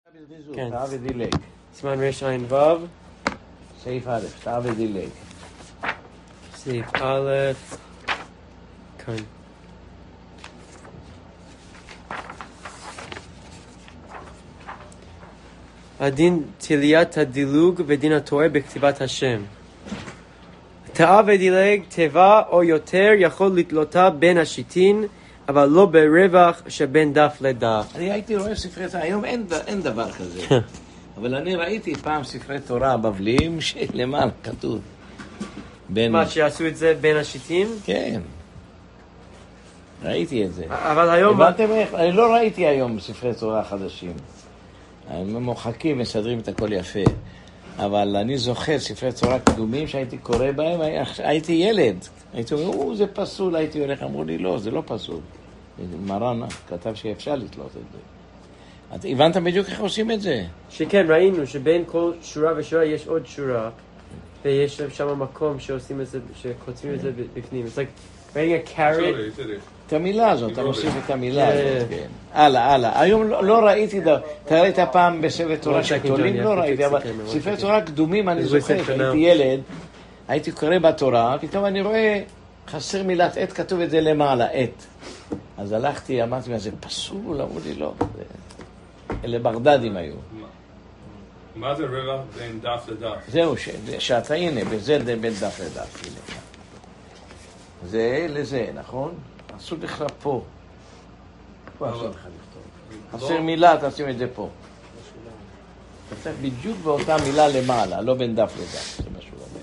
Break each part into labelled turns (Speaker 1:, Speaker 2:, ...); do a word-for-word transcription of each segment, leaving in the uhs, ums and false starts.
Speaker 1: כן.
Speaker 2: שטר ודילג.
Speaker 1: סימן רש עין וו.
Speaker 2: סעיף א', שטר ודילג.
Speaker 1: סעיף א', כאן. הדין תליית הדילוג ודין התורה בכתיבת השם. טעה ודילג תיבה או יותר יכול לתלותה בין השיטין, אבל לא ברווח שבין דף לדף.
Speaker 2: אני הייתי רואה ספרי תורה, היום אין, אין דבר כזה. אבל אני ראיתי פעם ספרי תורה בבליים שלמעלה כתוב. בין...
Speaker 1: מה, שעשו את זה בין השיטים?
Speaker 2: כן. ראיתי את זה.
Speaker 1: אבל היום...
Speaker 2: הבנתם איך? אני לא ראיתי היום ספרי תורה חדשים. הם מוחקים, מסדרים את הכל יפה. אבל אני זוכר ספרי תורה קדומים שהייתי קורא בהם, הייתי ילד. הייתי אומר, או, זה פסול, הייתי הולך, אמרו לי, לא, זה לא פסול. מרן כתב שאפשר לתלות את זה. את הבנת בדיוק איך עושים את זה?
Speaker 1: שכן, ראינו שבין כל שורה ושורה יש עוד שורה, ויש שם מקום שעושים את זה, שכותבים את זה בפנים. It's like writing a carrot.
Speaker 2: את המילה הזאת, אתה מוסיף את המילה הזאת, כן. הלאה, הלאה. היום לא ראיתי, אתה ראית פעם בספר תורה שתולים? לא ראיתי, אבל ספרי תורה קדומים, אני זוכר, הייתי ילד, הייתי קורא בתורה, פתאום אני רואה, חסר מילת עת, כתוב את זה למעלה, עת. אז הלכתי, אמרתי, מה זה פסול? אמרו לי, לא. אלה בגדדים היו.
Speaker 3: מה זה רווח בין דף לדף?
Speaker 2: זהו, שאתה, הנה, בזה בין דף לדף, הנה. זה לזה, נכון? עשו לך פה. פה עשו לך לכתוב. חסר מילה, תשים את זה פה. אתה צריך בדיוק באותה מילה למעלה, לא בין דף לדף, זה מה שהוא אומר.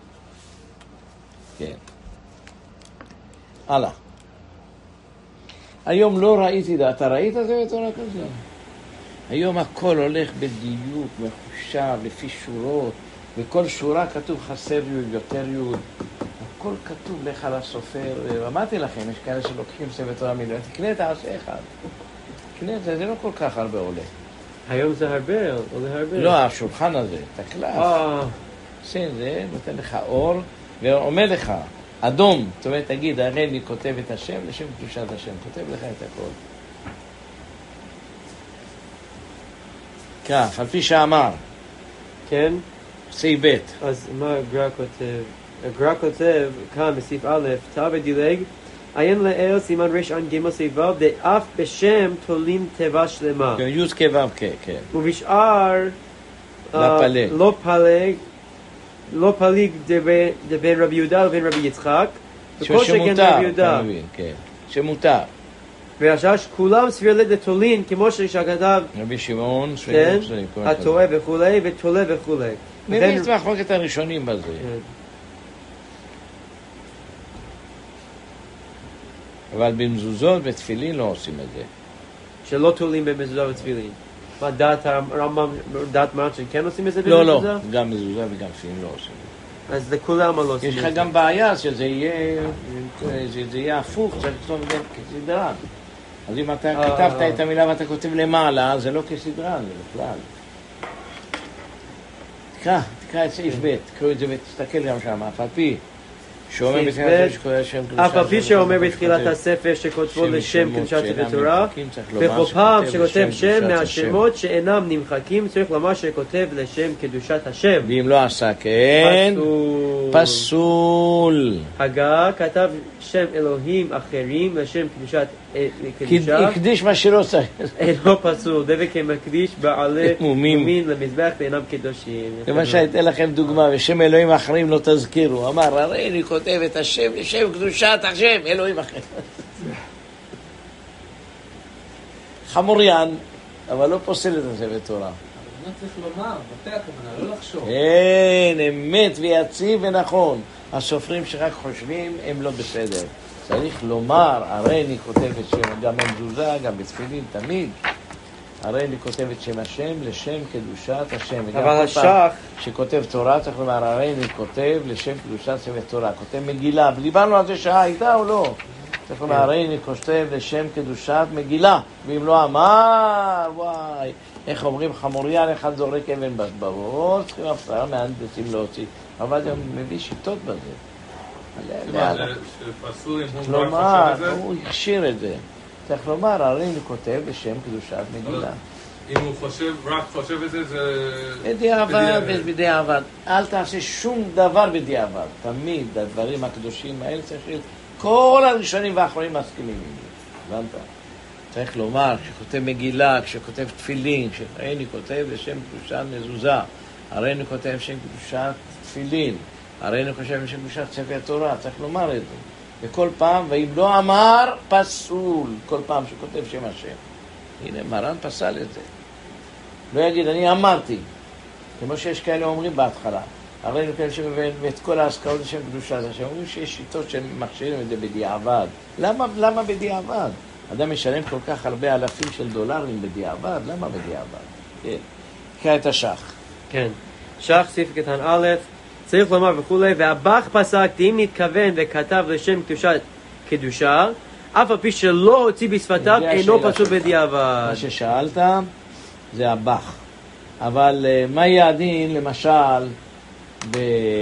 Speaker 2: כן. הלאה. היום לא ראיתי, אתה ראית זה בתורה כזה? היום הכל הולך בדיוק, מחושב, לפי שורות, וכל שורה כתוב חסר יוד, יותר יוד. הכל כתוב לך לסופר, אמרתי לכם, יש כאלה שלוקחים ספר תורה מיליון, תקנה את העשה אחד. תקנה את זה, זה לא כל כך הרבה עולה.
Speaker 1: היום זה הרבה, עולה הרבה.
Speaker 2: לא, השולחן הזה, את הקלף. עושה את זה, נותן לך אור, ואומר לך, אדום, זאת אומרת, תגיד, הרי אני כותב את השם, לשם קדושת השם, כותב לך את הכל. כך, על פי שאמר.
Speaker 1: כן?
Speaker 2: סעיף ב'.
Speaker 1: אז מה הגר"א כותב? הגר"א כותב, כאן בסעיף א', טעה ודילג, עיין לעיל סימן רש עין ג' סעיף ו', דאף בשם תולים תיבה שלמה.
Speaker 2: כן, י' כ' ו' כ', כן.
Speaker 1: ובשאר
Speaker 2: לפלג.
Speaker 1: לא פלג, לא פליג בין רבי יהודה לבין רבי יצחק, וכל שכן רבי יהודה.
Speaker 2: כן, שמותר.
Speaker 1: והשאר שכולם סביר לתולין, כמו שכתב
Speaker 2: רבי שמעון,
Speaker 1: כן, התורה וכולי, ותולה וכולי.
Speaker 2: מבין את מחלוקת הראשונים בזה. אבל במזוזות ותפילין לא עושים את זה.
Speaker 1: שלא תולים במזוזה ותפילין. מה דעת הרמב"ם, דעת מרן כן עושים את זה במזוזה?
Speaker 2: לא, לא, גם מזוזה וגם תפילין לא עושים את זה.
Speaker 1: אז לכולם לא עושים את זה.
Speaker 2: יש לך גם בעיה שזה יהיה, זה יהיה הפוך, צריך לכתוב את זה כסדרן. אז אם אתה כתבת את המילה ואתה כותב למעלה, זה לא כסדרן, זה בכלל. תקרא, תקרא את סעיף ב', תקראו את זה ותסתכל גם שם, אף על פי שאומר
Speaker 1: בתחילת הספר שכותבו לשם קדושת התורה, וכל פעם שכותב שם מהשמות שאינם נמחקים צריך לומר שכותב לשם קדושת השם.
Speaker 2: ואם לא עשה כן, פסול.
Speaker 1: הגה כתב שם אלוהים אחרים לשם קדושת קדושה,
Speaker 2: הקדיש מה שלא צריך.
Speaker 1: אינו פסול, דבק כמקדיש בעלי מומין למזבח ואינם קדושים.
Speaker 2: למשל, אתן לכם דוגמה, ושם אלוהים אחרים לא תזכירו. אמר, הרי אני כותב את השם לשם קדושת השם, אלוהים אחרים. חמוריין, אבל לא פוסל את זה בתורה.
Speaker 4: אבל לא צריך לומר, בתי הכוונה, לא לחשוב.
Speaker 2: אין, אמת ויציב ונכון. הסופרים שרק חושבים הם לא בסדר. צריך לומר, הרי אני כותב את שם, גם במזוזה, גם בתפילין, תמיד. הרי אני כותב את שם השם לשם קדושת השם.
Speaker 1: אבל השח...
Speaker 2: שכותב תורה, צריך לומר, הרי אני כותב לשם קדושת ספר תורה. כותב מגילה. דיברנו על זה שעה, הייתה או לא? צריך לומר, הרי אני כותב לשם קדושת מגילה. ואם לא אמר, וואי, איך אומרים, חמוריין אחד זורק אבן בראש, צריכים הפתעה מהנדסים להוציא. אבל זה מביא שיטות בזה. כלומר, הוא הכשיר את זה. צריך לומר, הרי אני כותב בשם קדושת מגילה.
Speaker 3: אם הוא חושב, רק חושב את זה, זה...
Speaker 2: בדיעבד, בדיעבד. אל תעשה שום דבר בדיעבד. תמיד הדברים הקדושים האלה צריכים... כל הראשונים והאחרונים מסכימים עם זה. הבנת? צריך לומר, כשכותב מגילה, כשכותב תפילין, כשאני כותב לשם קדושת מזוזה, הרי אני כותב לשם קדושת תפילין, הרי אני חושב לשם קדושת ספר תורה, צריך לומר את זה. וכל פעם, ואם לא אמר, פסול. כל פעם שכותב שם השם. הנה, מרן פסל את זה. לא יגיד, אני אמרתי. כמו שיש כאלה אומרים בהתחלה. הרי אני כאלה שמבין, ואת כל ההשכרות לשם קדושת השם. אומרים שיש שיטות שמכשירים את זה בדיעבד. למה, למה בדיעבד? אדם משלם כל כך הרבה אלפים של דולרים בדיעבד, למה בדיעבד? כן. קרא את השח.
Speaker 1: כן. שח סעיף קטן א', צריך לומר וכולי, והבח פסק, אם נתכוון וכתב לשם קדושת קדושה, אף על פי שלא הוציא בשפתיו, אינו פסול בדיעבד.
Speaker 2: מה ששאלת, זה הבח. אבל מה יהיה הדין, למשל, ב...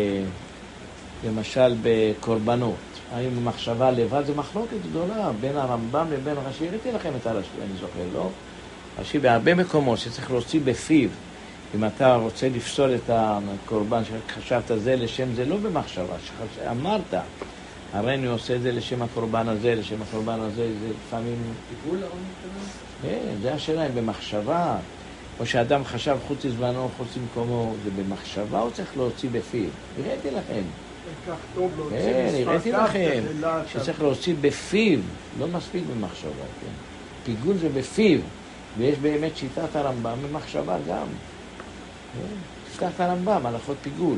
Speaker 2: למשל בקורבנות? האם המחשבה לבד זה מחלוקת גדולה בין הרמב"ם לבין רש"י. הראיתי לכם את הרש"י, אני זוכר, לא? רש"י בהרבה מקומות שצריך להוציא בפיו. אם אתה רוצה לפסול את הקורבן שחשבת זה לשם זה, לא במחשבה, שאמרת, הרי אני עושה את זה לשם הקורבן הזה, לשם הקורבן הזה, זה לפעמים...
Speaker 4: טיפול לעומק כזה?
Speaker 2: כן, זה השאלה, אם במחשבה, או שאדם חשב חוץ לזמנו, חוץ למקומו, זה במחשבה או צריך להוציא בפיו? הראיתי לכם. כן, הראיתי לכם שצריך להוציא בפיו, לא מספיק במחשבה, כן. פיגול זה בפיו, ויש באמת שיטת הרמב"ם במחשבה גם. תפתח את הרמב"ם, הלכות פיגול.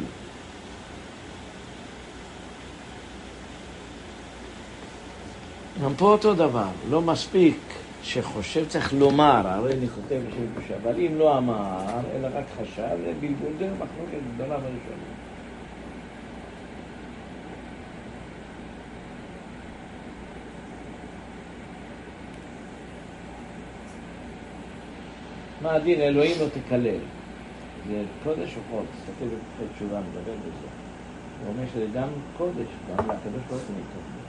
Speaker 2: גם פה אותו דבר, לא מספיק שחושב צריך לומר, הרי אני כותב בשביל קדושה, אבל אם לא אמר, אלא רק חשב, זה בלבול, זה מחלוקת גדולה בראשונה. מה הדין? אלוהים לא תקלל. זה קודש או חול? תסתכל בפני תשובה, מדבר בזה. הוא אומר שזה גם קודש, גם לקדוש ברוך הוא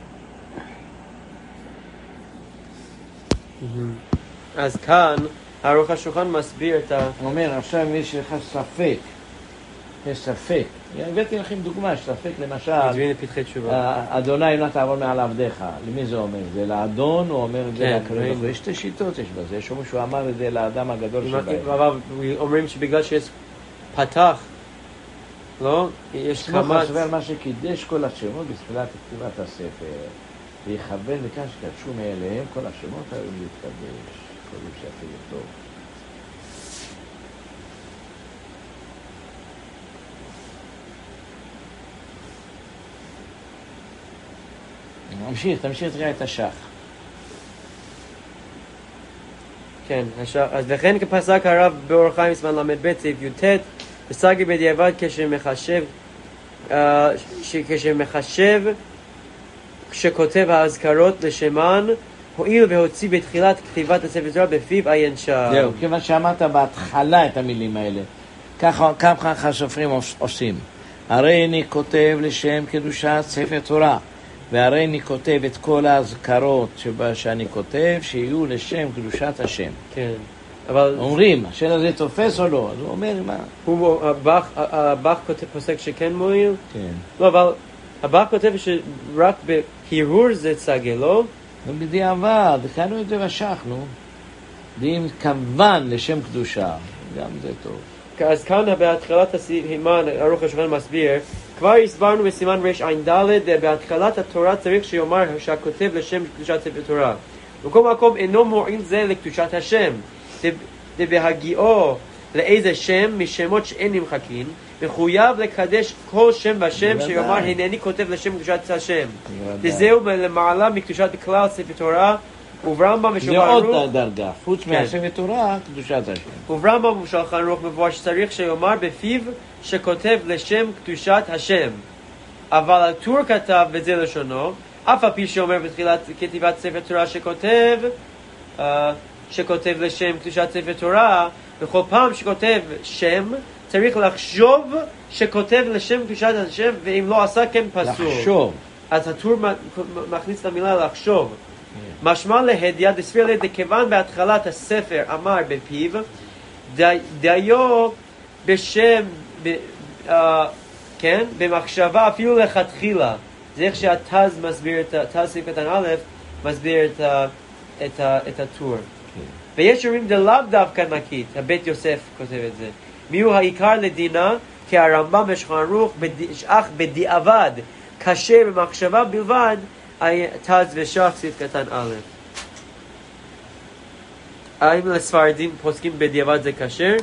Speaker 2: מתקדש.
Speaker 1: אז כאן, ערוך השולחן מסביר את ה...
Speaker 2: הוא אומר, עכשיו אם יש לך ספק, יש ספק. הבאתי לכם דוגמה, ספק למשל,
Speaker 1: מזמין לפתחי תשובה.
Speaker 2: אדוני לא תעבור מעל עבדיך. למי זה אומר? זה לאדון או אומר את זה לקדוש ברוך הוא? יש שתי שיטות יש בזה. יש אומרים שהוא אמר את זה לאדם הגדול שבהם.
Speaker 1: אבל אומרים שבגלל שיש פתח, לא? יש
Speaker 2: כמו
Speaker 1: חמץ.
Speaker 2: חסבר מה שקידש כל השמות בתחילת כתיבת הספר, ויכוון לכאן שקדשו מאליהם כל השמות האלה להתקדש. כל מי שאפילו טוב. תמשיך, תמשיך תראה את השח.
Speaker 1: כן, השח. אז לכן כפסק הרב באור חיים זמן למד ב' סעיף י"ט, פסקי בדיעבד כשמחשב, כשמחשב, כשכותב האזכרות לשמן, הועיל והוציא בתחילת כתיבת הספר תורה בפיו עיין שם.
Speaker 2: זהו, כיוון שאמרת בהתחלה את המילים האלה. ככה, ככה הסופרים עושים. הרי אני כותב לשם קדושת ספר תורה. והרי אני כותב את כל ההזכרות שבה שאני כותב, שיהיו לשם קדושת השם.
Speaker 1: כן. אבל...
Speaker 2: אומרים, השאלה הזה תופס או לא? אז הוא אומר, מה?
Speaker 1: הוא, הבח, הבח כותב, פוסק שכן מועיל?
Speaker 2: כן.
Speaker 1: לא, אבל הבח כותב שרק בהרהור זה צגה, לא?
Speaker 2: בדיעבד, כאנו את זה ושכנו. ואם כוון לשם קדושה, גם זה טוב.
Speaker 1: אז כאן בהתחלת הסימן, ערוך השולחן מסביר, כבר הסברנו בסימן רע"ד, בהתחלת התורה צריך שיאמר שהכותב לשם קדושת ספר תורה. בכל מקום אינו מועיל זה לקדושת השם. בהגיעו לאיזה שם משמות שאין נמחקים, מחויב לקדש כל שם ושם שיאמר הנני כותב לשם קדושת השם. וזהו למעלה מקדושת בכלל ספר תורה, וברמב"ם ושולחן ערוך...
Speaker 2: זה עוד דרגה, חוץ מהספר תורה, קדושת השם.
Speaker 1: וברמב"ם ושולחן ערוך מבואר שצריך שיאמר בפיו שכותב לשם קדושת השם. אבל הטור כתב וזה לשונו, אף על פי שאומר בתחילת כתיבת ספר תורה שכותב, uh, שכותב לשם קדושת ספר תורה, בכל פעם שכותב שם, צריך לחשוב שכותב לשם קדושת השם, ואם לא עשה כן פסול.
Speaker 2: לחשוב.
Speaker 1: אז הטור מכניס את המילה לחשוב. משמע להדיע דסביר לי דכיוון בהתחלת הספר אמר בפיו, דיו בשם, כן, במחשבה אפילו לכתחילה. זה איך שהתז מסביר, תז סעיף קטן א', מסביר את הטור. ויש אומרים דלאו דווקא נקית, הבית יוסף כותב את זה. מיהו העיקר לדינה? כי הרמב"ם בשולחן ערוך, אך בדיעבד, קשה במחשבה בלבד, תז ושח סעיף קטן א'. האם לספרדים פוסקים בדיעבד זה קשה?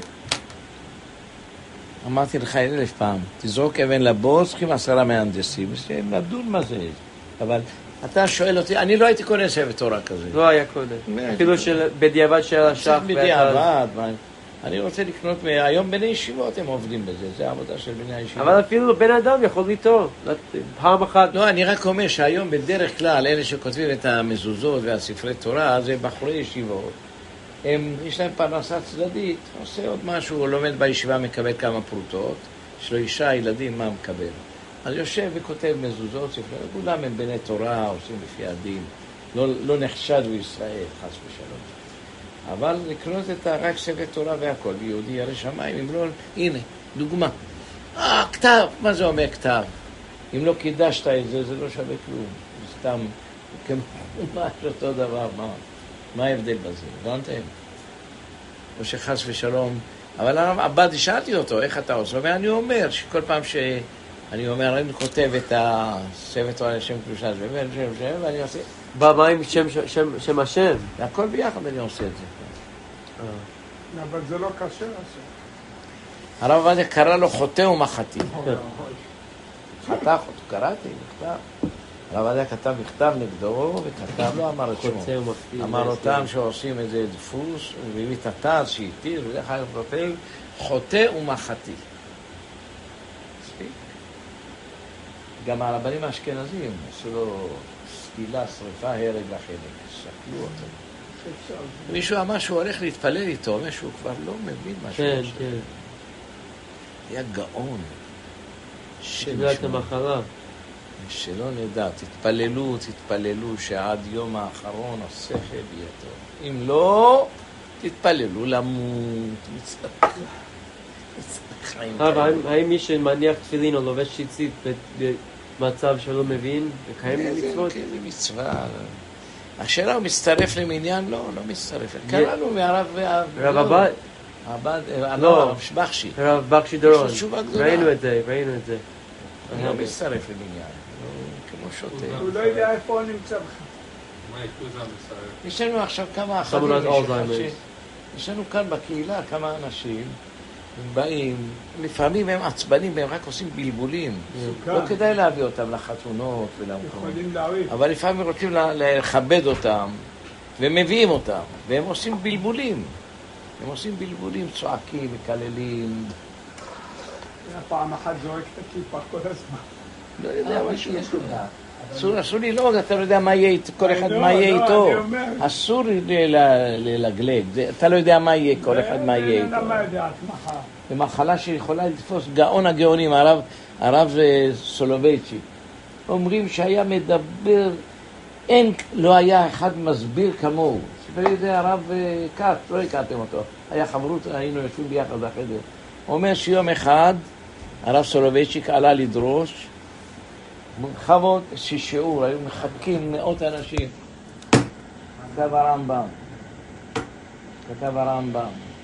Speaker 2: אמרתי לך אלף פעם, תזרוק אבן לבור, צריכים עשרה מהנדסים, שהם לדון מה זה. אבל אתה שואל אותי, אני לא הייתי קונה ספר תורה כזה.
Speaker 1: לא היה קודם. אפילו בדיעבד של השח.
Speaker 2: בדיעבד, אני רוצה לקנות, היום בני ישיבות הם עובדים בזה, זה העבודה של בני הישיבות.
Speaker 1: אבל אפילו בן אדם יכול לטעות, פעם אחת.
Speaker 2: לא, אני רק אומר שהיום בדרך כלל, אלה שכותבים את המזוזות והספרי תורה, זה בחורי ישיבות. הם, יש להם פרנסה צדדית, עושה עוד משהו, הוא לומד בישיבה, מקבל כמה פרוטות, יש לו אישה, ילדים, מה מקבל? אז יושב וכותב מזוזות, ספרי, כולם הם בני תורה, עושים לפי הדין, לא, לא נחשד בישראל, חס ושלום. אבל לקנות את רק ספר תורה והכל, יהודי ירא שמיים, אם לא, הנה, דוגמה. אה, כתב, מה זה אומר כתב? אם לא קידשת את זה, זה לא שווה כלום. זה סתם, כמו אותו דבר, מה? מה ההבדל בזה? הבנתם? או שחס ושלום. אבל הבאדי, שאלתי אותו, איך אתה עושה? ואני אומר, שכל פעם שאני אומר, אני כותב את הספר תורה לשם קדושה, ואני עושה...
Speaker 1: במה עם שם השם?
Speaker 2: והכל ביחד אני עושה את זה.
Speaker 5: אבל זה לא קשה לעשות.
Speaker 2: הרב עובדיה קרא לו חוטא ומחתי. חטא, קראתי, מכתב. הרב עובדיה כתב מכתב נגדו, וכתב לו, אמר את שמו. אמר אותם שעושים איזה דפוס, והביא את התז שהתיר, ולך היה כותב, חוטא ומחתי. מספיק. גם הרבנים האשכנזים, עשו לו סקילה, שריפה, הרג לחלק, שקלו אותו. מישהו אמר שהוא הולך להתפלל איתו, אומר שהוא כבר לא מבין מה שהוא עושה. כן, כן. היה גאון.
Speaker 1: שקיבלה את המחלה.
Speaker 2: שלא נדע, תתפללו, תתפללו שעד יום האחרון השכל יהיה טוב. אם לא, תתפללו למות.
Speaker 1: האם מי שמניח תפילין או לובש ציצית במצב שלא מבין, וקיים למצוות?
Speaker 2: כן, זה מצווה. השאלה הוא מצטרף למניין? לא, לא מצטרף. קראנו מהרב...
Speaker 1: רב הבא?
Speaker 2: לא, הרב שבחשי.
Speaker 1: הרב בחשי דורון. ראינו את זה, ראינו את זה.
Speaker 2: אני לא מצטרף למניין. כמו שוטה.
Speaker 5: הוא לא יודע איפה הוא נמצא בכלל.
Speaker 3: מה יקוז המצטרף?
Speaker 2: יש לנו עכשיו כמה אחדים. יש לנו כאן בקהילה כמה אנשים. הם באים, לפעמים הם עצבנים, הם רק עושים בלבולים. לא כדאי להביא אותם לחתונות ולמקום. אבל לפעמים רוצים לכבד אותם, ומביאים אותם, והם עושים בלבולים. הם עושים בלבולים, צועקים, מקללים.
Speaker 5: פעם אחת זורק את הכיפה כל הזמן.
Speaker 2: לא יודע מה שיש לו. אסור לי לא, אתה לא יודע מה יהיה איתו, כל אחד מה יהיה איתו. אסור ללגלג, אתה לא יודע מה יהיה, כל אחד מה יהיה איתו.
Speaker 5: למה יודעת מחר?
Speaker 2: זה מחלה שיכולה לתפוס גאון הגאונים, הרב סולובייצ'יק. אומרים שהיה מדבר, אין, לא היה אחד מסביר כמוהו. ספר יודע הרב קאט, לא הכרתם אותו. היה חברות, היינו יושבים ביחד בחדר. אומר שיום אחד הרב סולובייצ'יק עלה לדרוש, חוות ששיעור, היו מחבקים מאות אנשים. כתב הרמב"ם. כתב הרמב"ם.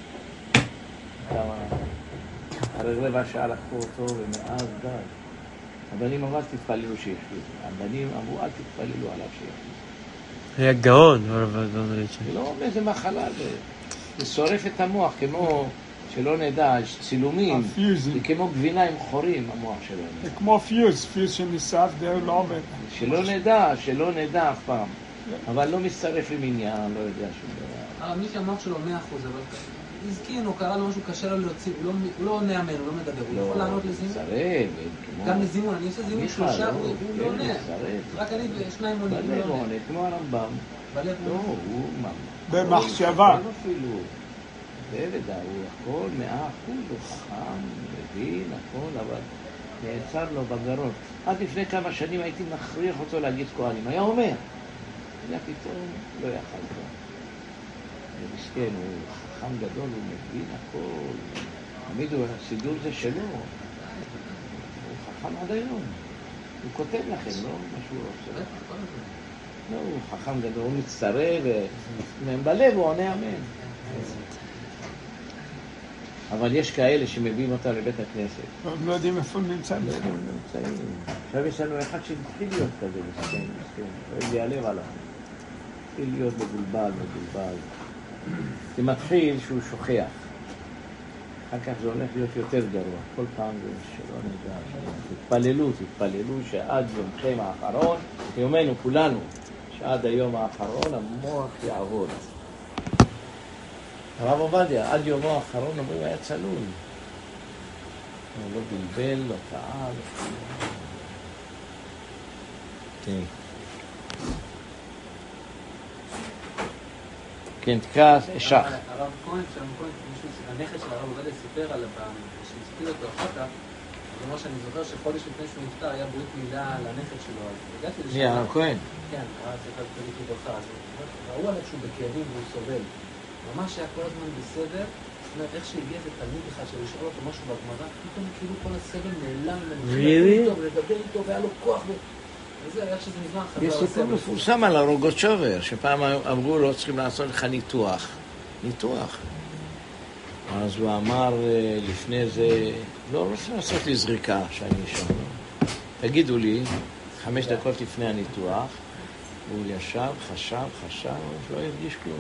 Speaker 2: כתב הרמב"ם. הרי רבע שעה לקחו אותו ומאז די. הבנים אמרו, תתפללו שיחליט. הבנים אמרו, אל תתפללו עליו שיחליט.
Speaker 1: היה גאון, הרב סולובייצ'יק.
Speaker 2: זה לא איזה מחלה, זה שורף את המוח, כמו... שלא נדע, יש צילומים, זה כמו גבינה עם חורים, המוח שלנו.
Speaker 5: זה כמו פיוז, פיוז שנשרף די לא עובד.
Speaker 2: שלא נדע, שלא נדע אף פעם. אבל לא מצטרף למניין, לא יודע שום דבר.
Speaker 4: אבל מי שהמוח שלו מאה אחוז, אבל הזכין או קרא לו משהו קשה לו להוציא, הוא לא נאמן, הוא לא מדבר, הוא יכול לענות לזימון?
Speaker 2: מצטרף.
Speaker 4: גם לזימון, אני עושה זימון שלושה, הוא לא עונה. רק אני ושניים עונים, הוא לא עונה.
Speaker 2: כמו הרמב"ם. לא, הוא...
Speaker 5: במחשבה.
Speaker 2: בוודאי, הוא הכל מאה אחוז, הוא חכם, מבין, הכל, אבל נעצר לו בגרון. עד לפני כמה שנים הייתי מכריח אותו להגיד כהנים. היה אומר, היה פתאום, לא יכל כבר. מסכן, הוא חכם גדול, הוא מבין הכל. תמיד הסידור זה שלו. הוא חכם עד היום. הוא כותב לכם, לא משהו עושה. לא, הוא חכם גדול, הוא מצטרף, ובלב הוא עונה אמן. אבל יש כאלה שמביאים אותה לבית הכנסת.
Speaker 5: הם לא יודעים איפה הם נמצאים.
Speaker 2: לא יודעים איפה הם נמצאים. עכשיו יש לנו אחד שהתחיל להיות כזה, מסכן, מסכן. אוהב להיעלב עליו. התחיל להיות מבולבל, מבולבל. זה מתחיל שהוא שוכח. אחר כך זה הולך להיות יותר גרוע. כל פעם זה שלא נדע. תתפללו, תתפללו שעד יומכם האחרון, יומנו כולנו, שעד היום האחרון המוח יעבוד. הרב עובדיה, עד יומו האחרון אומרים, היה צלול. הוא לא בלבל, לא טעה, לא טעה. כן. כן, תקרא, אשך.
Speaker 4: הרב כהן, שם כהן, הנכד של הרב עובדיה סיפר על הפעם, כשנספיר אותו אחר כך, זאת אומרת שאני זוכר שחודש לפני שהוא נפטר היה ברית מילה לנכד שלו, אז הגעתי לשם.
Speaker 2: מי, הרב כהן?
Speaker 4: כן, הרב צריך להגיד לברכה, אז ראו עליו שהוא בכאבים והוא סובל. ממש היה כל הזמן בסדר, זאת אומרת, איך שהגיע את התלמיד אחד שלשאול אותו משהו בגמרא, פתאום כאילו כל הסבל נעלם, לדבר איתו, והיה לו כוח, וזה, איך שזה מזמן חזר
Speaker 2: יש סיפור מפורסם על הרוגוצ'ובר, שפעם אמרו לו, צריכים לעשות לך ניתוח. ניתוח. אז הוא אמר לפני זה, לא רוצה לעשות לי זריקה שאני שם. תגידו לי, חמש דקות לפני הניתוח, הוא ישב, חשב, חשב, לא הרגיש כלום.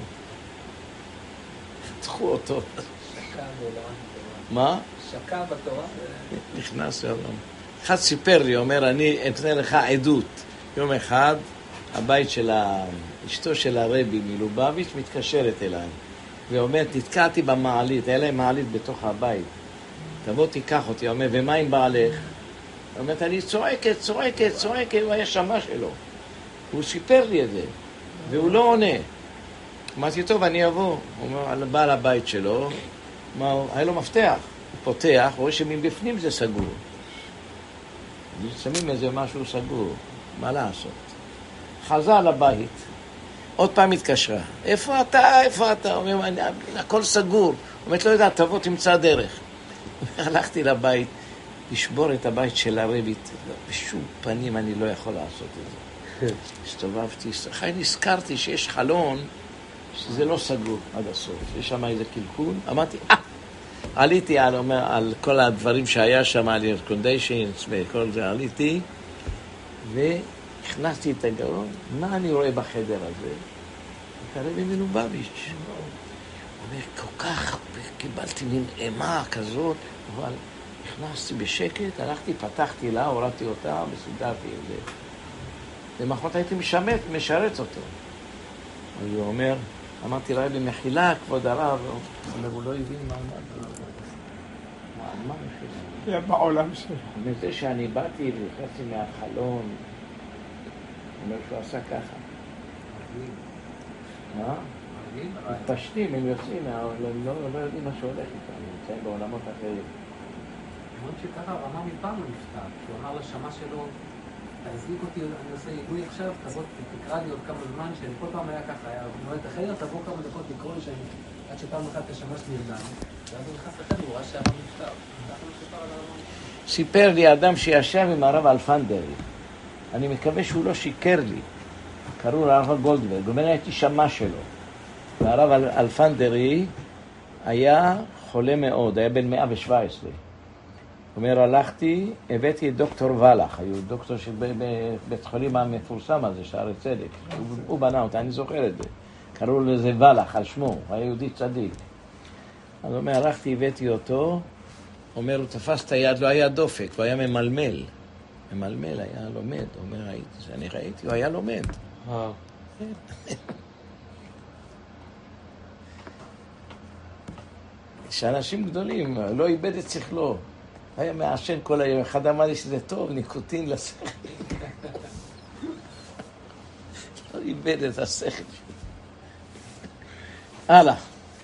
Speaker 2: תחו אותו.
Speaker 4: שקע בעולם.
Speaker 2: מה?
Speaker 4: שקע בתורה.
Speaker 2: נכנס לעולם. אחד סיפר לי, אומר, אני אתן לך עדות. יום אחד, הבית של אשתו של הרבי מלובביץ' מתקשרת אליי. ואומרת, נתקעתי במעלית, היה להם מעלית בתוך הבית. תבוא תיקח אותי, אומר, ומה עם בעלך? אומרת, אני צועקת, צועקת, צועקת, הוא היה שמה שלו. הוא סיפר לי את זה, והוא לא עונה. אמרתי, טוב, אני אבוא. הוא אומר, על בעל הבית שלו, מה, היה לו מפתח. הוא פותח, רואה שמבפנים זה סגור. שמים איזה משהו סגור, מה לעשות? חזר לבית, עוד פעם התקשרה. איפה אתה? איפה אתה? הוא אומר, הכל סגור. הוא אומר, לא יודע, תבוא, תמצא דרך. הלכתי לבית, לשבור את הבית של הרבית. בשום פנים אני לא יכול לעשות את זה. הסתובבתי, חי נזכרתי שיש חלון, שזה לא סגור עד הסוף. יש שם איזה קלקול. אמרתי, אה! עליתי על, אומר, על כל הדברים שהיה שם, על קונדיישנס וכל זה, עליתי, והכנסתי את הגרון. מה אני רואה בחדר הזה? הרבי מלובביץ'. הוא אומר, כל כך, קיבלתי מין אימה כזאת, אבל נכנסתי בשקט, הלכתי, פתחתי לה, הורדתי אותה, וסידרתי את זה. למחרת הייתי משמט, משרץ אותו. אז הוא אומר, אמרתי רבי, מחילה, כבוד הרב, הוא לא הבין מה אמר. מה מחילה?
Speaker 5: היה בעולם שלו.
Speaker 2: מזה שאני באתי והכנסתי מהחלון, אומר שהוא עשה ככה. מה? מתפשטים, הם יוצאים, הם לא יודעים מה שהולך איתם, הם נמצאים בעולמות אחרים.
Speaker 4: אומרים שככה הוא אמר מפעם הוא נפטר, שהוא אמר לשמה שלו, תזליק אותי, אני עושה עיבוי עכשיו, תבוא, תקרא לי עוד כמה זמן, שאני כל פעם היה ככה, היה נועד החדר, תבוא כמה דקות לקרוא לי שאני, עד שפעם אחת השמה שלי נרדם, ואז הוא נכנס לחדר, הוא ראה שהרב נפטר.
Speaker 2: סיפר לי אדם שישב עם הרב אלפנדרי, אני מקווה שהוא לא שיקר לי, קראו לרב גולדברג, הוא אומר, הייתי שמה שלו, והרב אלפנדרי היה חולה מאוד, היה בן מאה ושבע עשרה. הוא אומר, הלכתי, הבאתי את דוקטור ולח, היו דוקטור של בית חולים המפורסם הזה, שערי צדק. הוא, הוא בנה אותה, אני זוכר את זה. קראו לזה ולח, על שמו, הוא היה יהודי צדיק. אז הוא אומר, הלכתי, הבאתי אותו, הוא אומר, הוא תפס את היד, לא היה דופק, הוא היה ממלמל. ממלמל, היה לומד. הוא אומר, ראיתי, אני ראיתי, הוא היה לומד. שאנשים גדולים, לא איבד את שכלו. היה מעשן כל היום, אחד אמר לי שזה טוב, ניקוטין לשכל. לא איבד את השכל. הלאה.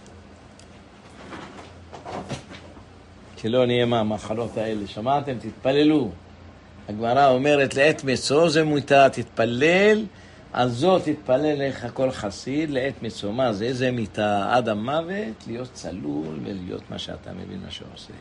Speaker 2: שלא נהיה מהמחלות האלה. שמעתם? תתפללו. הגמרא אומרת, לעת מצוא זה מותה, תתפלל על זאת יתפלל לך כל חסיד לעת מצומה זה, זה מיתה עד המוות, להיות צלול ולהיות מה שאתה מבין מה שעושה.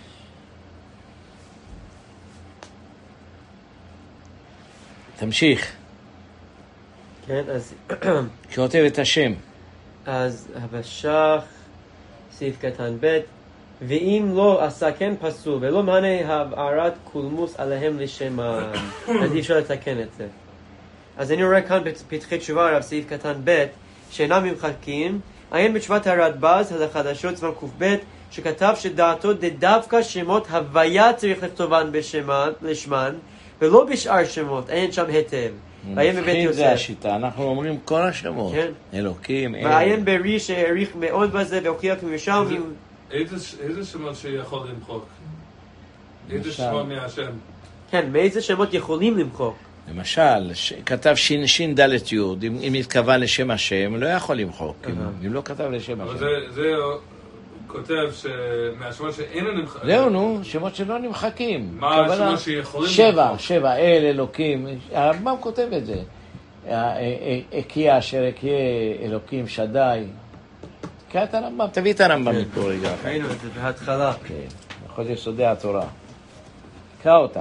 Speaker 2: תמשיך.
Speaker 1: כן, אז...
Speaker 2: כותב את השם.
Speaker 1: אז הבשח, סעיף קטן ב', ואם לא עשה כן פסול, ולא מענה הבערת קולמוס עליהם לשמם. אז אי אפשר לתקן את זה. אז אני רואה כאן בפתחי תשובה הרב סעיף קטן ב', שאינם נמחקים, עיין בתשובת הרדב"ז על החדשות זמן ק"ב, שכתב שדעתו דווקא שמות הוויה צריך לכתובן בשמן, לשמן, ולא בשאר שמות, אין שם היטב. ועיין בבית יוסף.
Speaker 2: זה השיטה, אנחנו אומרים כל השמות.
Speaker 1: כן.
Speaker 2: אלוקים, אל.
Speaker 1: ועיין ברי שהעריך מאוד בזה, והוכיח כמירושלמי.
Speaker 3: איזה שמות שיכול למחוק? איזה שמות מהשם?
Speaker 1: כן, מאיזה שמות יכולים למחוק?
Speaker 2: למשל, ש... כתב שין, שין דלת יוד, אם, אם התכוון לשם השם, לא יכול למחוק, אם, אם לא כתב לשם השם.
Speaker 3: אבל זה, זה כותב שמהשמות שאין נמחקים.
Speaker 2: זהו, נו, שמות שלא נמחקים.
Speaker 3: מה השמות שיכולים
Speaker 2: שבע,
Speaker 3: למחוק?
Speaker 2: שבע, אל, אלוקים, הרמב"ם כותב את זה. אקיה, אשר אקיה, אלוקים, שדי. תקרא את הרמב"ם, תביא את הרמב"ם מפה רגע.
Speaker 1: ראינו את זה בהתחלה.
Speaker 2: כן, יכול יסודי התורה. תקרא אותם.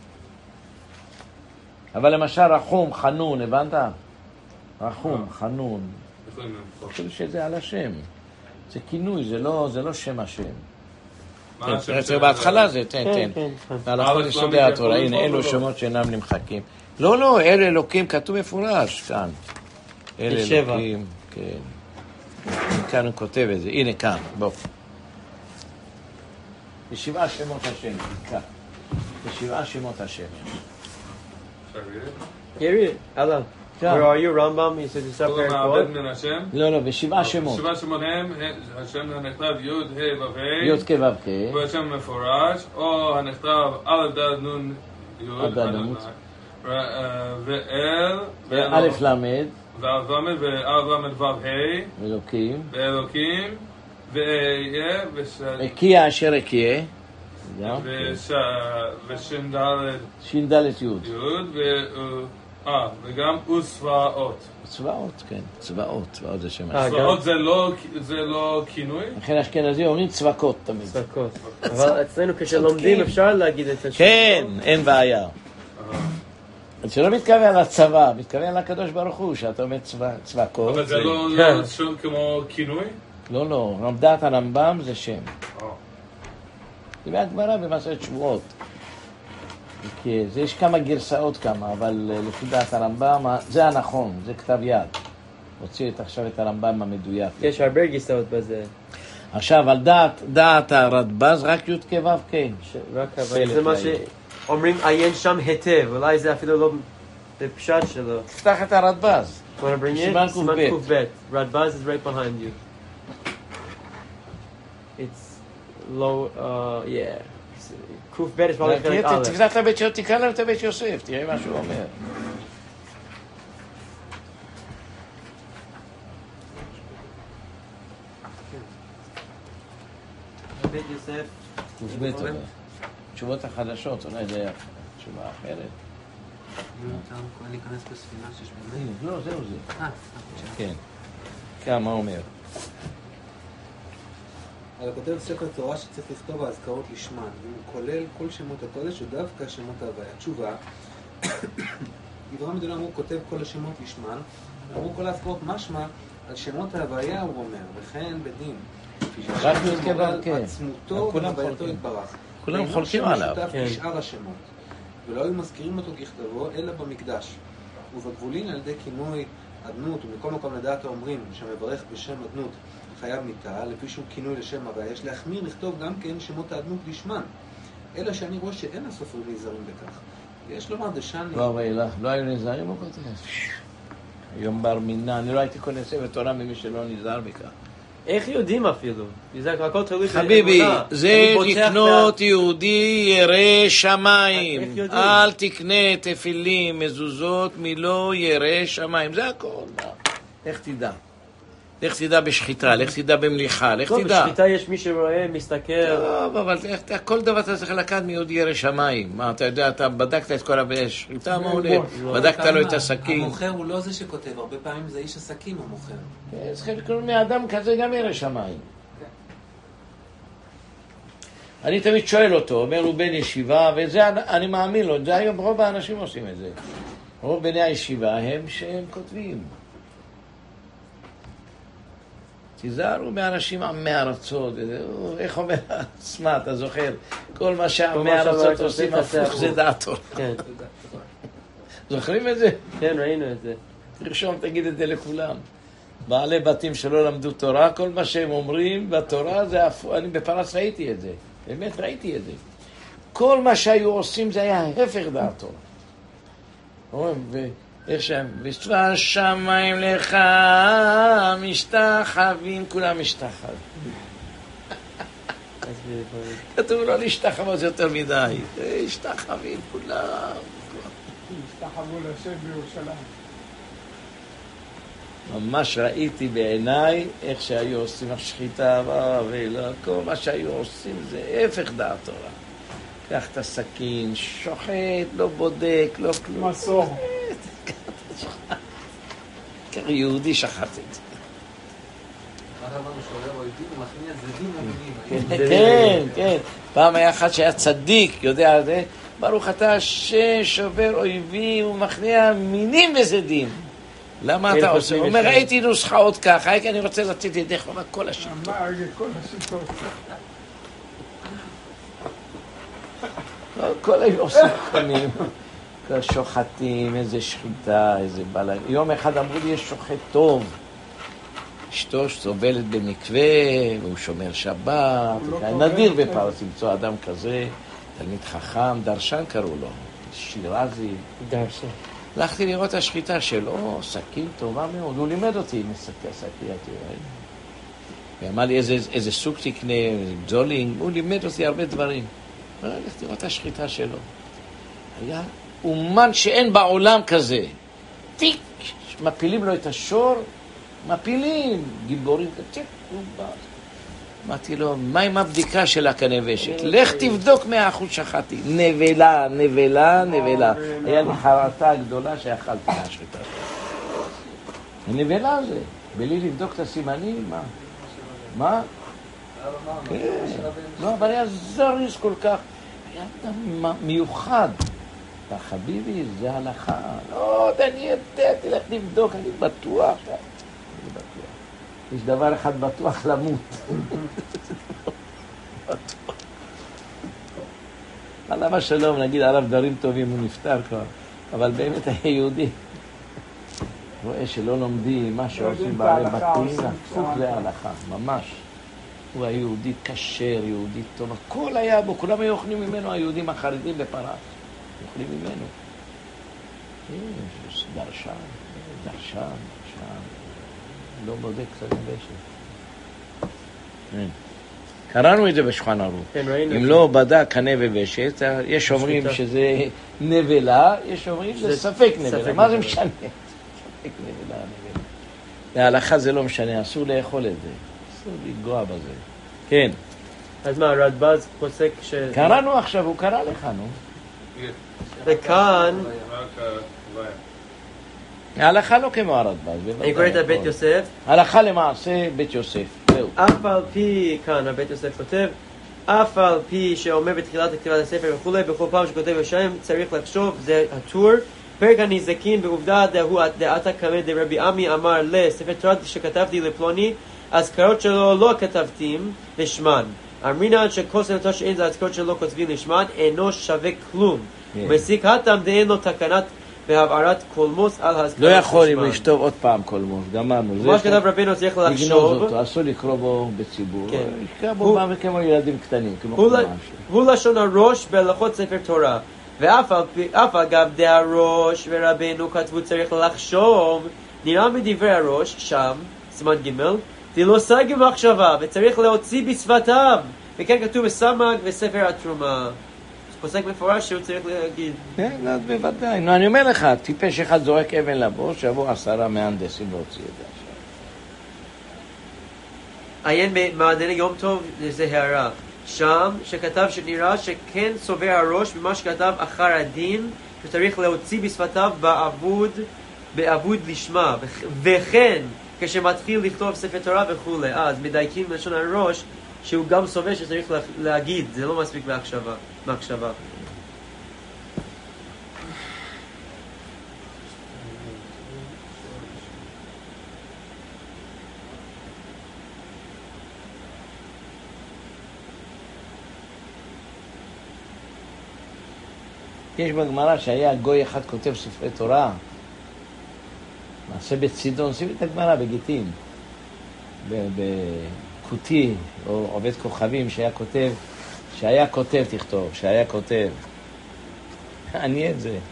Speaker 2: אבל למשל רחום, חנון, הבנת? רחום, חנון. אני חושב שזה על השם. זה כינוי, זה לא, זה לא שם השם. זה בהתחלה זה, תן, תן. הלכות יסודי התורה, הנה, אלו שמות שאינם נמחקים. לא, לא, אל אלוקים, כתוב מפורש כאן. אל אלוקים, כן. כאן הוא כותב את זה, הנה כאן, בוא. בשבעה שמות השם, כאן. בשבעה שמות השם.
Speaker 1: Here it, Alan. Where are you, Rambam? You said you stop there.
Speaker 3: מעבד מן השם.
Speaker 2: לא, לא, בשבעה שמות.
Speaker 3: שבעה שמות הם, השם הנכתב י' ה' ו' ה'.
Speaker 2: י' כ' ו' כ'.
Speaker 3: והשם מפורש, או הנכתב א' ד' נ' י'. ואל.
Speaker 2: וא' למד.
Speaker 3: וא' למד וא' למד ו' ה'.
Speaker 2: אלוקים.
Speaker 3: ואלוקים. ואהיה.
Speaker 2: אקיה אשר אקיה.
Speaker 3: ושין ד'
Speaker 2: שין ד' י'.
Speaker 3: אה, וגם וצבאות.
Speaker 2: צבאות, כן, צבאות, צבאות זה שם.
Speaker 3: צבאות זה לא כינוי?
Speaker 2: לכן אשכנזי אומרים צבקות תמיד.
Speaker 1: צבקות. אבל אצלנו כשלומדים אפשר להגיד את השם.
Speaker 2: כן, אין בעיה. שלא מתכוון לצבא, מתכוון לקדוש ברוך הוא, שאתה אומר צבקות.
Speaker 3: אבל זה לא שם כמו כינוי?
Speaker 2: לא, לא, רמדת הרמב"ם זה שם. זה בהגמרא במסכת שבועות. כי זה יש כמה גרסאות כמה, אבל לפי דעת הרמב"ם, זה הנכון, זה כתב יד. הוציא את עכשיו את הרמב"ם המדויק.
Speaker 1: יש הרבה גרסאות בזה.
Speaker 2: עכשיו, על דעת, דעת הרדב"ז, רק י' כ' ו' כ'.
Speaker 1: רק אבל זה מה שאומרים עיין שם היטב, אולי זה אפילו לא בפשט שלו.
Speaker 2: תפתח את הרדב"ז.
Speaker 1: Want to bring it? סימן ק"ב. Radbaz is right behind you. It's low, uh, yeah. ק"ב is probably חלק א'.
Speaker 2: תקרא את הבית יוסף, תקרא להם את הבית יוסף, תראה מה שהוא אומר.
Speaker 1: בית יוסף.
Speaker 2: ק"ב אומר. תשובות החדשות, אולי זה היה תשובה אחרת.
Speaker 4: להיכנס בספינה שיש בזה?
Speaker 2: לא, זהו זה.
Speaker 4: אה,
Speaker 2: כן. כן, מה אומר?
Speaker 4: אבל כותב ספר תורה שצריך לכתוב האזכרות לשמן, והוא כולל כל שמות הקודש ודווקא שמות ההוויה. תשובה, דברי המדינה אמרו, כותב כל השמות לשמן, אמרו כל האזכרות משמע, על שמות ההוויה הוא אומר, וכן בדין.
Speaker 2: רק מתכוון, כן.
Speaker 4: עצמותו והווייתו יתברך.
Speaker 2: כולם חולקים עליו.
Speaker 4: ואינו שם משותף כשאר השמות. ולא היו מזכירים אותו ככתבו, אלא במקדש. ובגבולין על ידי כינוי אדנות, ומכל מקום לדעת האומרים שמברך בשם אדנות חייב מיתה, לפי שהוא כינוי לשם הוויה, יש להחמיר לכתוב גם כן שמות האדנות לשמן. אלא שאני רואה שאין הסופרים נזהרים בכך. יש לומר דשני...
Speaker 2: לא, ואילך, לא היו נזהרים או כותב? היום בר מינה, אני לא הייתי קונה ספר תורה ממי שלא נזהר בכך.
Speaker 1: איך יודעים אפילו? זה הכל תלוי
Speaker 2: חביבי, זה לקנות יהודי ירא שמיים. אל תקנה תפילים, מזוזות, מלא ירא שמיים. זה הכל. איך תדע? לך תדע בשחיטה, לך תדע במליחה, לך
Speaker 1: טוב,
Speaker 2: תדע.
Speaker 1: בשחיטה יש מי שרואה, מסתכל.
Speaker 2: טוב, אבל אתה- כל דבר אתה צריך לקחת מיהודי ירא שמיים. מה, אתה יודע, אתה בדקת את כל השחיטה, מה עולה? בדקת לו את הסכין.
Speaker 4: המוכר הוא לא זה שכותב, הרבה פעמים זה איש עסקים המוכר.
Speaker 2: כן, צריך לקרוא מאדם כזה גם ירא שמיים. אני תמיד שואל אותו, אומר הוא בן ישיבה, וזה אני מאמין לו, זה היום רוב האנשים עושים את זה. רוב בני הישיבה הם שהם כותבים. תיזהרו מאנשים עמי ארצות, איך אומר עצמה, אתה זוכר? כל מה שעמי ארצות עושים הפוך זה דעתו.
Speaker 1: כן.
Speaker 2: זוכרים את זה?
Speaker 1: כן, ראינו את זה.
Speaker 2: תרשום, תגיד את זה לכולם. בעלי בתים שלא למדו תורה, כל מה שהם אומרים בתורה זה הפוך. אני בפרס ראיתי את זה. באמת ראיתי את זה. כל מה שהיו עושים זה היה הפך דעתו. אומרים, ואיך שהם, וצבא שמיים לך משתחווים, כולם משתחווים. כתוב לא להשתחוות יותר מדי. השתחווים כולם.
Speaker 5: השתחוו לשם בירושלים.
Speaker 2: ממש ראיתי בעיניי איך שהיו עושים השחיטה, ולא, כל מה שהיו עושים זה הפך דעת תורה. קח את הסכין, שוחט, לא בודק, לא כלום.
Speaker 5: מסור.
Speaker 2: כך יהודי שחט את זה. כן, כן. פעם היה אחד שהיה צדיק, יודע זה, ברוך אתה השם שובר אויבים ומכניע מינים וזדים. למה אתה עושה? הוא אומר, ראיתי נוסחאות ככה, כי אני רוצה לתת ידך, אבל כל השיטות.
Speaker 5: מה, רגע, כל השיטות.
Speaker 2: כל היו עושים קונים, כל שוחטים, איזה שחיטה, איזה בלג. יום אחד אמרו לי, יש שוחט טוב. אשתו שסובלת במקווה, והוא שומר שבת. נדיר בפרס למצוא אדם כזה, תלמיד חכם, דרשן קראו לו, שירזי.
Speaker 1: דרשן.
Speaker 2: הלכתי לראות את השחיטה שלו, סכין טובה מאוד, הוא לימד אותי עם סכין, ואמר לי איזה, איזה סוג תקנה, זולינג, הוא לימד אותי הרבה דברים. הלכתי לראות את השחיטה שלו. היה אומן שאין בעולם כזה. טיק, מפילים לו את השור, מפילים, גיבורים, טיק, הוא בא. אמרתי לו, מה עם הבדיקה של הכנבשת? לך תבדוק מאה אחוז שחטי. נבלה, נבלה, נבלה. היה לי חרטה גדולה שאכלתי מהשחיטה. נבלה זה. בלי לבדוק את הסימנים, מה? מה? כן. לא, אבל היה זריז כל כך. היה אדם מיוחד. חביבי, זה הלכה. לא, אני יודע, תלך לבדוק, אני בטוח. אני בטוח. יש דבר אחד בטוח, למות. בטוח. עליו השלום, נגיד עליו דברים טובים, הוא נפטר כבר. אבל באמת היה יהודי. רואה שלא לומדים מה שעושים בעלי בתים, הפוך להלכה, ממש. הוא היה יהודי כשר, יהודי טוב. הכל היה בו, כולם היו אוכלים ממנו, היהודים החרדים בפרס. אוכלים ממנו. יש דרשן, דרשן, דרשן. לא בודק קצת נבשת. קראנו את זה בשולחן ערוך. אם לא בדק קנה ובשת, יש אומרים שזה נבלה, יש אומרים שזה ספק נבלה. מה זה משנה? ספק נבלה, נבלה. להלכה זה לא משנה, אסור לאכול את זה. אסור לגוע בזה. כן.
Speaker 1: אז מה, רדב"ז פוסק ש...
Speaker 2: קראנו עכשיו, הוא קרא לך, נו.
Speaker 1: וכאן...
Speaker 2: ההלכה לא כמו הרדב"ז.
Speaker 1: אני קורא את הבית יוסף.
Speaker 2: הלכה למעשה בית יוסף.
Speaker 1: אף על פי, כאן הבית יוסף כותב, אף על פי שאומר בתחילת כתיבת הספר וכולי, בכל פעם שכותב השם צריך לחשוב, זה הטור. פרק הנזקין בעובדה דהו דעתה קמא דרבי עמי אמר לספר תורה שכתבתי לפלוני, הזכרות שלו לא כתבתים לשמן. אמרינן שכל ספר שאין זה הזכרות שלו כותבים לשמן, אינו שווה כלום. ומסיק הטעם דאין לו תקנת בהבערת קולמוס על הזכרות לשמן.
Speaker 2: לא יכול אם לשתוב עוד פעם קולמוס, גמרנו.
Speaker 1: מה שכתב רבינו צריך לחשוב.
Speaker 2: אסור לקרוא בו בציבור. יקרא בו פעם וכמו ילדים קטנים.
Speaker 1: הוא לשון הראש בהלכות ספר תורה. ואף אגב דהראש ורבינו כתבו צריך לחשוב, נראה מדברי הראש, שם, סימן ג' דלא סגי מחשבה, וצריך להוציא בשפתיו. וכן כתוב בסמ"ג וספר התרומה. פוסק מפורש שהוא צריך להגיד.
Speaker 2: כן, אז בוודאי. נו, אני אומר לך, טיפש אחד זורק אבן לבוש, שיבוא עשרה מהנדסים להוציא את זה עכשיו.
Speaker 1: עיין במעדני יום טוב, זה הערה. שם, שכתב שנראה שכן סובר הראש ממה שכתב אחר הדין, שצריך להוציא בשפתיו בעבוד, בעבוד לשמה, וכן כשמתחיל לכתוב ספר תורה וכו'. אז מדייקים לשון הראש שהוא גם סובר שצריך להגיד, זה לא מספיק בהקשבה, בהקשבה.
Speaker 2: יש בגמרא שהיה גוי אחד כותב ספרי תורה, מעשה בצידון, עושים את הגמרא בגיטין, בקוטי, או עובד כוכבים שהיה כותב, שהיה כותב תכתוב, שהיה כותב. אני את זה.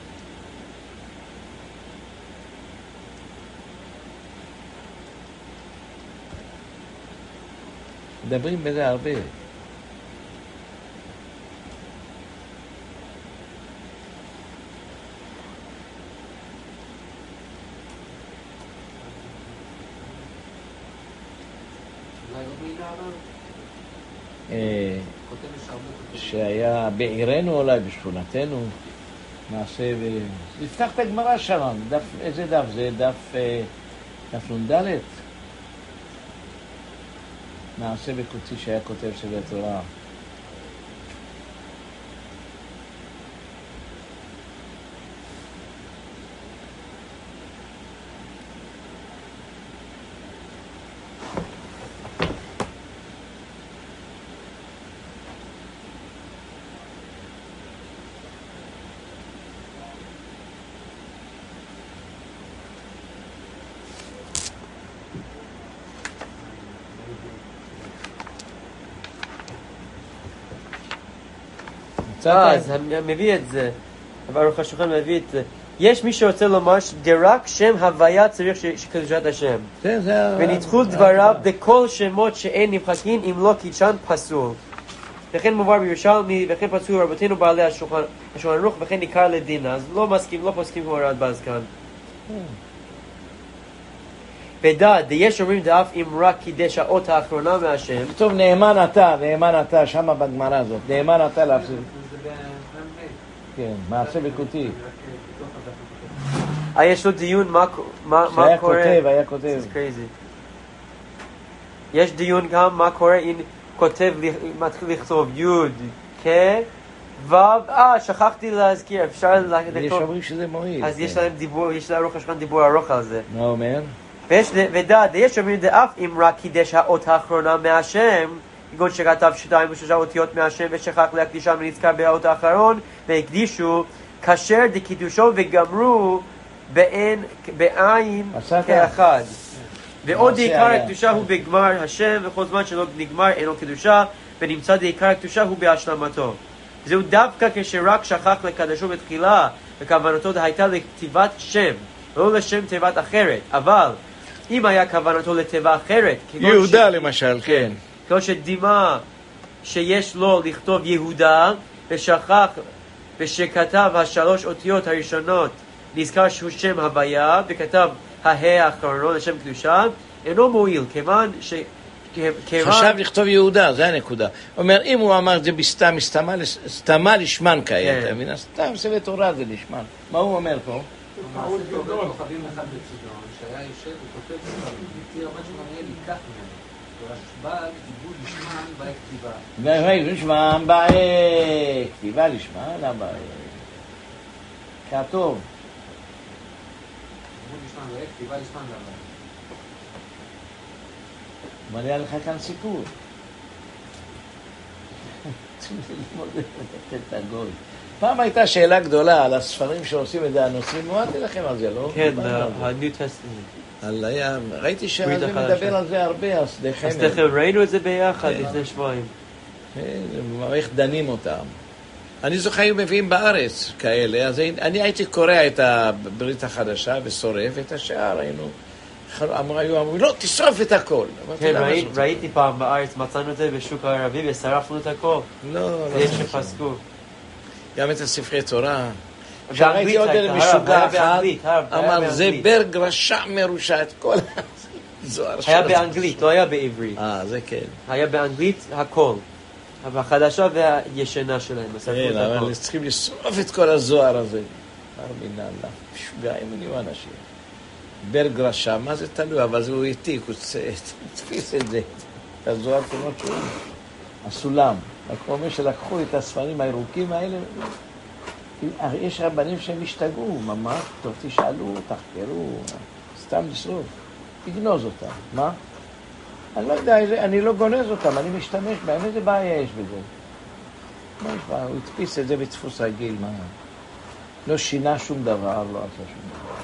Speaker 2: מדברים בזה הרבה. שהיה בעירנו אולי, בשכונתנו, נעשה ו... נפתח את הגמרא שם, דף, איזה דף? זה דף, דף נ"ד? נעשה בקוצי שהיה כותב ספר תורה.
Speaker 1: אז מביא את זה, ברוך השולחן מביא את זה. יש מי שרוצה לומר שרק שם הוויה צריך שקדושת השם. וניתחו דבריו בכל שמות שאין נמחקים אם לא קידשן פסול. וכן מובא בירושלמי, וכן פסול רבותינו בעלי השולחן ערוך, וכן ניכר לדין. אז לא מסכים, לא פוסקים כמו הרדב"ז כאן. ודע, יש אומרים דאף אם רק קידש האות האחרונה מהשם.
Speaker 2: טוב, נאמן אתה, נאמן אתה, שמה בגמרא הזאת. נאמן אתה להפסיד. כן, מעשה בקוטי.
Speaker 1: יש לו דיון מה קורה.
Speaker 2: שהיה כותב, היה כותב.
Speaker 1: This is crazy. יש דיון גם מה קורה אם כותב, מתחיל לכתוב יוד, כ, ו, אה, שכחתי להזכיר, אפשר לכתוב.
Speaker 2: יש אומרים שזה מועיל.
Speaker 1: אז יש להם דיבור, יש להם רוח השכן דיבור ארוך על זה.
Speaker 2: מה אומר?
Speaker 1: ודע, יש אומרים דאף אם רק קידש האות האחרונה מהשם, כגון שכתב שתיים ושלושה אותיות מהשם ושכח להקדישם ונזכר באות האחרון, והקדישו, כאשר דקידושו וגמרו בעין, בעין כאחד. ועוד עיקר הקדושה הוא בגמר השם, וכל זמן שלא נגמר אינו קדושה, ונמצא דעיקר הקדושה הוא בהשלמתו. זהו דווקא כשרק שכח לקדשו בתחילה, וכוונתו הייתה לכתיבת שם, לא לשם תיבת אחרת, אבל אם היה כוונתו לתיבה אחרת,
Speaker 2: יהודה ש... למשל, כן.
Speaker 1: כמו שדימה שיש לו לכתוב יהודה, ושכח, ושכתב השלוש אותיות הראשונות, נזכר שהוא שם הוויה, וכתב הה האחרון לשם קדושה, אינו מועיל, כיוון ש...
Speaker 2: חשב לכתוב יהודה, זה הנקודה. אומר, אם הוא אמר את זה בסתם, סתמה לשמן כעת, אתה מבין? סתם ספר תורה זה לשמן. מה הוא אומר פה?
Speaker 4: מעשה בעובר כוכבים אחד בצידון, שהיה יושב וכותב בציר רבן שמואל ייקח ממנו. ורשב"ג דיבור לשמן באי כתיבה.
Speaker 2: ואי לשמן באי כתיבה לשמן, באי כתוב.
Speaker 4: דיבור לשמן באי כתיבה לשמן באי.
Speaker 2: מלא לך כאן סיפור. את הגוי. פעם הייתה שאלה גדולה על הספרים שעושים את זה, הנושאים, אמרתי לכם על זה, לא?
Speaker 1: כן, ה-New Testament.
Speaker 2: ראיתי שזה מדבר על זה הרבה, אז דחמר.
Speaker 1: אז תכף ראינו את זה ביחד לפני שבועיים.
Speaker 2: איך דנים אותם. אני זוכר, היו מביאים בארץ כאלה, אז אני הייתי קורא את הברית החדשה ושורף את השאר, היינו... היו אמרו, לא, תשרוף את הכל.
Speaker 1: כן, ראיתי פעם בארץ, מצאנו את זה בשוק הערבי ושרפנו את הכל.
Speaker 2: לא, לא.
Speaker 1: זה שפסקו.
Speaker 2: גם את הספרי תורה. כשראיתי עוד משוגע אחד, אמר, זה ברג רשע מרושע את כל... זוהר
Speaker 1: היה באנגלית, לא היה בעברית.
Speaker 2: אה, זה כן.
Speaker 1: היה באנגלית הכל. החדשה והישנה שלהם.
Speaker 2: כן, אבל צריכים לשרוף את כל הזוהר הזה. ארמינה, לא. משוגעים היו אנשים. ברג רשם, מה זה תלוי? אבל זה הוא העתיק, הוא צפיס את זה. את הזוהר כמות שהוא. הסולם. כמו אומר שלקחו את הספרים הירוקים האלה, יש רבנים שהם השתגעו, ממש, טוב, תשאלו, תחקרו, סתם לשרוף, תגנוז אותם, מה? אני לא יודע, אני לא גונז אותם, אני משתמש בהם, איזה בעיה יש בזה? מה יש בעיה? הוא הדפיס את זה בדפוס רגיל, מה? לא שינה שום דבר, לא עשה שום דבר.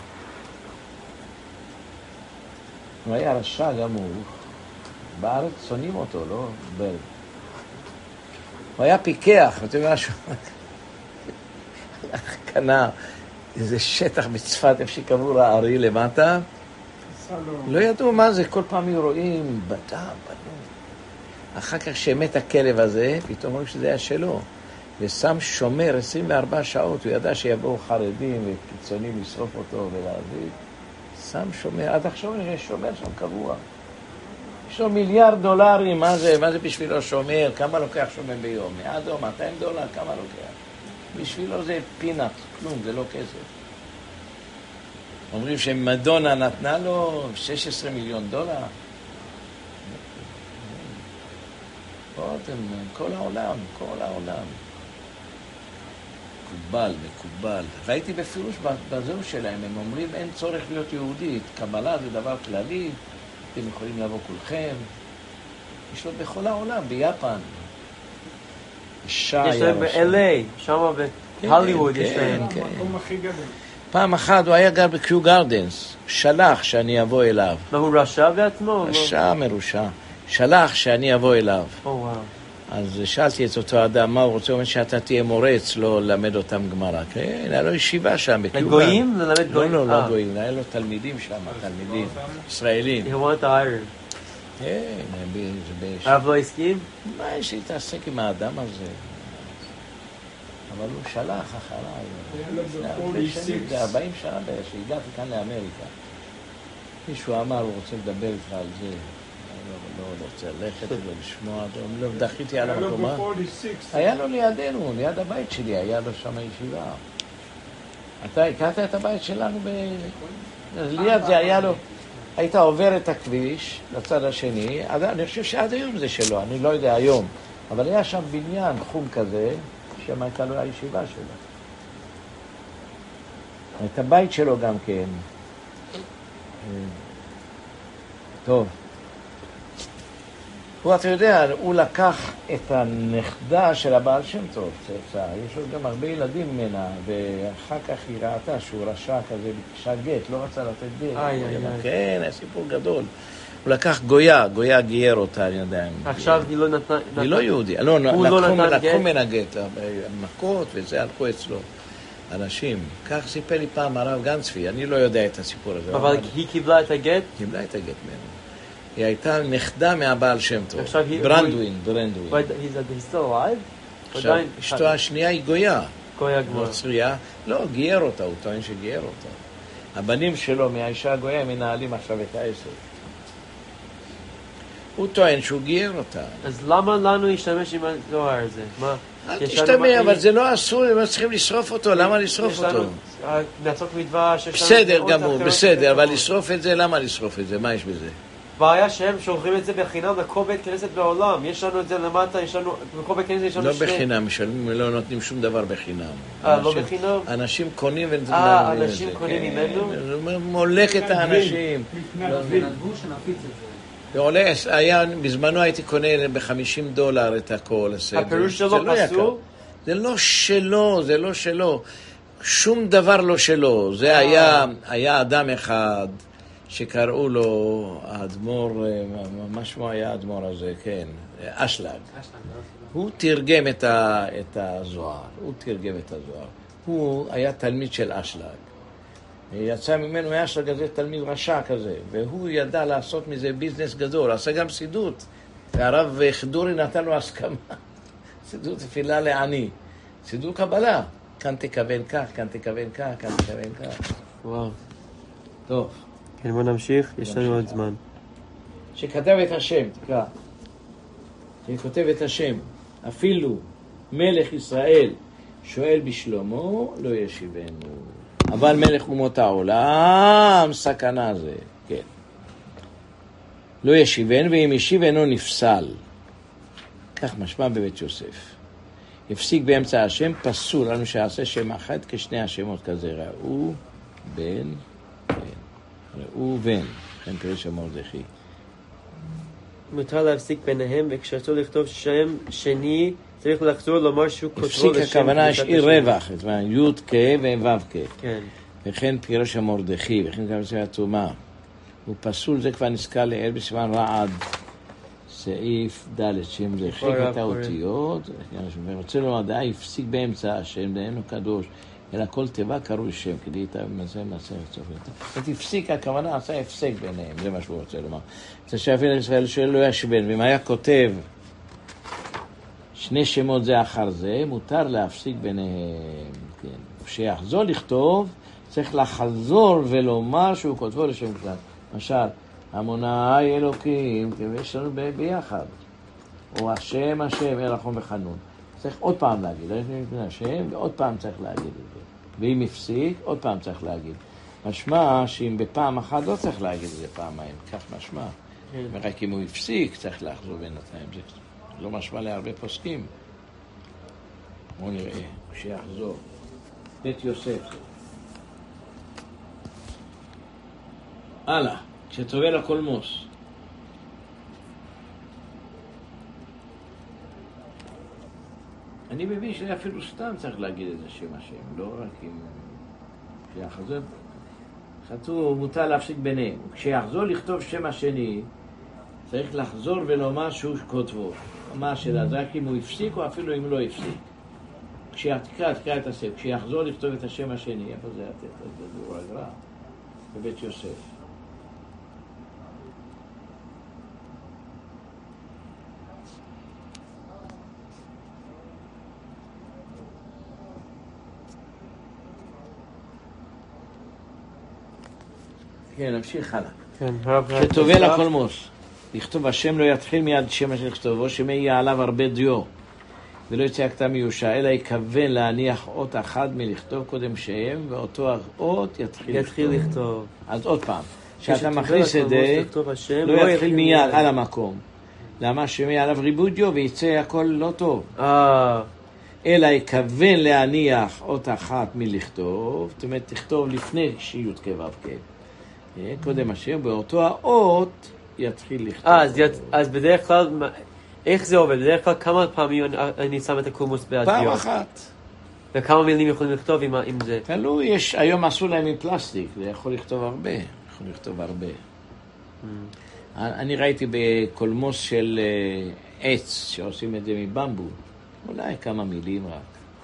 Speaker 2: הוא היה רשע גם הוא, בארץ שונאים אותו, לא? ברג. הוא היה פיקח, אתה יודע משהו? קנה איזה שטח בצפת, איפה שקראו הארי למטה. לא ידעו מה זה, כל פעם רואים בדם, בדם. אחר כך שמת הכלב הזה, פתאום רואים שזה היה שלו. ושם שומר עשרים וארבע שעות, הוא ידע שיבואו חרדים וקיצונים לשרוף אותו ולהביא. שם שומר, עד עכשיו יש שומר שם קבוע. יש לו מיליארד דולרים, מה זה, מה זה בשבילו שומר? כמה לוקח שומר ביום? מאה או מאתיים דולר, כמה לוקח? בשבילו זה פינאט, כלום, זה לא כסף. אומרים שמדונה נתנה לו שש עשרה מיליון דולר. כל העולם, כל העולם. מקובל, מקובל. ראיתי בפירוש בזהו שלהם, הם אומרים אין צורך להיות יהודי, קבלה זה דבר כללי, אתם יכולים לבוא כולכם. יש לו בכל העולם, ביפן.
Speaker 1: יש להם ב-אל איי, שם בהוליווד יש להם.
Speaker 2: פעם אחת הוא היה גר בקיו גרדנס, שלח שאני אבוא אליו.
Speaker 1: מה, הוא רשע בעצמו?
Speaker 2: רשע מרושע. שלח שאני אבוא אליו. אז שאלתי את אותו אדם, מה הוא רוצה? הוא אומר שאתה תהיה מורה אצלו ללמד אותם גמרא. כן, היה לו ישיבה שם בקיו גרדנס.
Speaker 1: לגויים? ללמד גויים?
Speaker 2: לא, לא, לא גויים. היה לו תלמידים שם, תלמידים ישראלים.
Speaker 1: He wanted to hire.
Speaker 2: כן,
Speaker 1: הרב לא הסכים?
Speaker 2: מה יש להתעסק עם האדם הזה? אבל הוא שלח אחריי. זה ארבעים שנה בערך שהגעתי כאן לאמריקה. מישהו אמר, הוא רוצה לדבר איתך על זה. אני לא רוצה ללכת ולשמוע. לא דחיתי על המקומה. היה לו לידינו, ליד הבית שלי, היה לו שם ישיבה. אתה הכרת את הבית שלנו ב... ליד זה היה לו... היית עובר את הכביש לצד השני, אני חושב שעד היום זה שלו, אני לא יודע היום, אבל היה שם בניין חום כזה, שם הייתה לו הישיבה שלו. את הבית שלו גם כן. טוב. הוא, אתה יודע, הוא לקח את הנכדה של הבעל שם טוב, צאצא. יש לו גם הרבה ילדים ממנה, ואחר כך היא ראתה שהוא רשע כזה, ביקשה גט, לא רצה לתת גט.
Speaker 1: איי, איי, איי.
Speaker 2: כן, היה סיפור גדול. הוא לקח גויה, גויה גייר אותה, אני יודע.
Speaker 1: עכשיו היא לא נתנה...
Speaker 2: היא לא יהודי. לא, לקחו מן הגט, מכות וזה, הלכו אצלו. אנשים. כך סיפר לי פעם הרב גנצפי, אני לא יודע את הסיפור הזה.
Speaker 1: אבל היא קיבלה את הגט?
Speaker 2: קיבלה את הגט ממנו. היא הייתה נכדה מהבעל שם טוב. ברנדווין, ברנדווין.
Speaker 1: He's still alive?
Speaker 2: עכשיו, אשתו השנייה היא גויה.
Speaker 1: גויה גמורה.
Speaker 2: נוצריה. לא, גייר אותה, הוא טוען שגייר אותה. הבנים שלו מהאישה הגויה הם מנהלים עכשיו את העסק. הוא טוען שהוא גייר אותה.
Speaker 1: אז למה לנו להשתמש עם הזוהר הזה? מה?
Speaker 2: אל תשתמע, אבל זה לא אסור, הם צריכים לשרוף אותו, למה לשרוף אותו?
Speaker 1: נעצוק מדבר...
Speaker 2: בסדר גמור, בסדר, אבל לשרוף את זה, למה לשרוף את זה? מה יש בזה?
Speaker 1: בעיה שהם שולחים את זה בחינם לכל בית כנסת בעולם. יש לנו את זה למטה, יש לנו... בכל בית כנסת יש לנו
Speaker 2: לא
Speaker 1: שני...
Speaker 2: לא בחינם, משלמים, לא נותנים שום דבר בחינם.
Speaker 1: אה, לא בחינם?
Speaker 2: אנשים קונים ונותנים
Speaker 1: אה, אנשים קונים ממנו?
Speaker 2: זה מולק את האנשים.
Speaker 4: ונדבו שנפיץ את זה.
Speaker 2: זה עולה, היה, בזמנו הייתי קונה ב-חמישים דולר את הכל.
Speaker 1: הפירוש שלו פסול?
Speaker 2: זה לא שלו, זה לא שלו. שום דבר לא שלו. זה היה, היה אדם אחד שקראו לו האדמו"ר, מה שמו היה האדמו"ר הזה, כן, אשלג. הוא תרגם את, ה, את הזוהר, הוא תרגם את הזוהר. הוא היה תלמיד של אשלג. יצא ממנו אשלג הזה תלמיד רשע כזה, והוא ידע לעשות מזה ביזנס גדול, עשה גם סידות. והרב חדורי נתן לו הסכמה. סידות תפילה לעני. סידור קבלה. כאן תכוון כך, כאן תכוון כך, כאן תכוון כך.
Speaker 1: וואו.
Speaker 2: טוב.
Speaker 1: כן, בוא נמשיך, יש לנו עוד זמן.
Speaker 2: שכתב את השם, תקרא. שכותב את השם, אפילו מלך ישראל שואל בשלומו, לא ישיבנו. אבל מלך אומות העולם, סכנה זה, כן. לא ישיבנו, ואם ישיב אינו נפסל. כך משמע בבית יוסף. הפסיק באמצע השם, פסול לנו שעשה שם אחד כשני השמות כזה, ראו, בן, בן. ראו, בן. לכן פירוש המרדכי.
Speaker 1: מותר להפסיק ביניהם, וכשרצו לכתוב שם שני, צריך לחזור לומר שהוא כותבו לשם.
Speaker 2: הפסיק הכוונה השאיר רווח, זאת אומרת, י' כ' וו' כ'.
Speaker 1: כן.
Speaker 2: וכן פירוש המרדכי, וכן גם זה התומה. הוא פסול, זה כבר נזכר לעיל בסימן רעד, סעיף ד' שם לחק את האותיות, ורוצה לומר, דעה הפסיק באמצע השם, דהיינו קדוש, אלא כל תיבה קראו שם, כדי איתה במזה מעשה רצוף יותר. זאת הפסיק, הכוונה עשה הפסק ביניהם, זה מה שהוא רוצה לומר. זה שאפילו ישראל שואל לא ישבן, ואם היה כותב שני שמות זה אחר זה, מותר להפסיק ביניהם. כן. כשיחזור לכתוב, צריך לחזור ולומר שהוא כותבו לשם כלל. למשל, המונאי אלוקים, יש לנו ביחד. או השם, השם, אלחום וחנון. צריך עוד פעם להגיד, השם, ועוד פעם צריך להגיד את זה. ואם הפסיק, עוד פעם צריך להגיד. משמע שאם בפעם אחת לא צריך להגיד את זה פעמיים, כך משמע. ורק אם הוא הפסיק, צריך לחזור בינתיים. זה לא משמע להרבה פוסקים. בואו נראה, כשיחזור. בית יוסף. הלאה, כשטובל הקולמוס. אני מבין שאפילו סתם צריך להגיד את זה שם השם, לא רק אם... כשיחזור, חתום, מותר להפסיק ביניהם. כשיחזור לכתוב שם השני, צריך לחזור ולומר שהוא כותבו. מה השאלה, זה רק אם הוא הפסיק או אפילו אם לא הפסיק. כשתקרא, תקרא את הספר, כשיחזור לכתוב את השם השני, איפה זה התת? זה דור הגר"א, בבית יוסף. כן, נמשיך הלאה.
Speaker 1: כן,
Speaker 2: שטובל הקולמוס. לכתוב השם לא יתחיל מיד שם השם לכתובו, שמא יהיה עליו הרבה דיו, ולא יצא הכתב מיושע, אלא יכוון להניח אות אחד מלכתוב קודם שם, ואותו האות יתחיל,
Speaker 1: יתחיל לכתוב. לכתוב.
Speaker 2: אז עוד פעם, כשאתה מכניס את זה, לא יתחיל מיד על המקום. למה שמא יהיה עליו ריבוי דיו, ויצא הכל לא טוב.
Speaker 1: אה...
Speaker 2: אלא יכוון להניח אות אחת מלכתוב, זאת אומרת, תכתוב לפני שי"ת כו' כ'. קודם השם, באותו האות יתחיל לכתוב.
Speaker 1: אה, אז, אז בדרך כלל, איך זה עובד? בדרך כלל כמה פעמים אני שם את הקולמוס באדיוט?
Speaker 2: פעם אחת.
Speaker 1: וכמה מילים יכולים לכתוב עם, עם זה?
Speaker 2: תלוי, יש, היום עשו להם עם פלסטיק, זה יכול לכתוב הרבה. יכול לכתוב הרבה. Mm. אני ראיתי בקולמוס של uh, עץ, שעושים את זה מבמבו, אולי כמה מילים רק.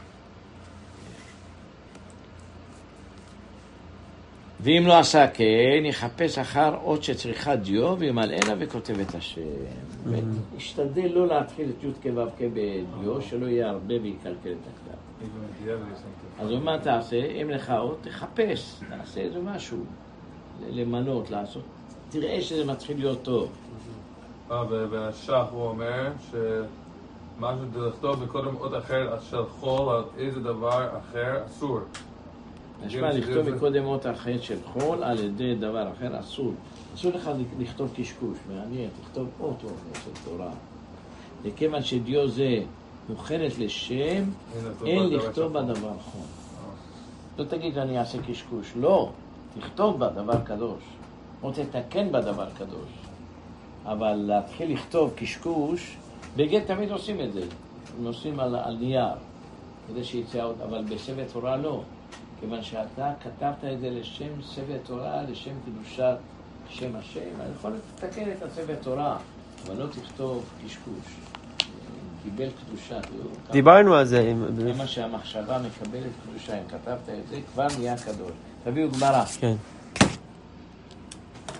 Speaker 2: ואם לא עשה כן, יחפש אחר עוד שצריכה דיו, וימלאנה וכותב את השם. וישתדל לא להתחיל את י' כו' כ' בדיו, שלא יהיה הרבה ויקלקל את הכתב. אז מה תעשה? אם לך עוד, תחפש, תעשה איזה משהו, למנות, לעשות. תראה שזה מתחיל להיות טוב.
Speaker 3: ובשח הוא אומר שמשהו לכתוב וקודם עוד אחר של חול על איזה דבר אחר אסור.
Speaker 2: נשמע לכתוב מקודם אות אחרת של חול על ידי דבר אחר אסור. אסור לך לכתוב קשקוש, מעניין, לכתוב אות של תורה. לכיוון שדיו זה מוכנת לשם, אין לכתוב בדבר חול. לא תגיד אני אעשה קשקוש, לא, תכתוב בדבר קדוש, או תתקן בדבר קדוש. אבל להתחיל לכתוב קשקוש, בגט תמיד עושים את זה, הם עושים על, על נייר, כדי שיצא עוד, אבל בספר תורה לא. כיוון שאתה כתבת את זה לשם ספר תורה, לשם קדושת שם השם, אני יכול לתקן את הספר תורה, אבל לא תכתוב קשקוש. קיבל קדושה.
Speaker 1: דיברנו על זה.
Speaker 2: כמה שהמחשבה מקבלת קדושה, אם כתבת את זה, כבר נהיה קדוש. תביאו גמרא.
Speaker 1: כן.